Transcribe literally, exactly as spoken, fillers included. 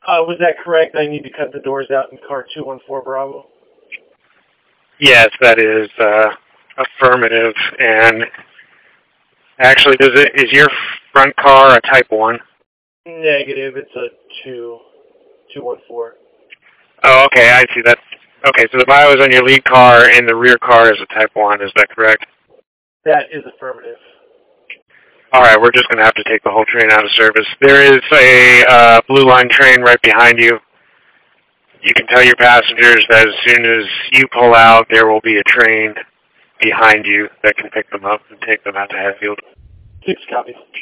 Uh, was that correct? I need to cut the doors out in car two one four Bravo. Yes, that is uh, affirmative. And actually, does it is your front car a Type one? Negative. It's a two two one four. Oh, okay. I see that. Okay, so the bio is on your lead car, and the rear car is a Type one. Is that correct? That is affirmative. All right, we're just going to have to take the whole train out of service. There is a uh, Blue Line train right behind you. You can tell your passengers that as soon as you pull out, there will be a train behind you that can pick them up and take them out to Hatfield. Six copies.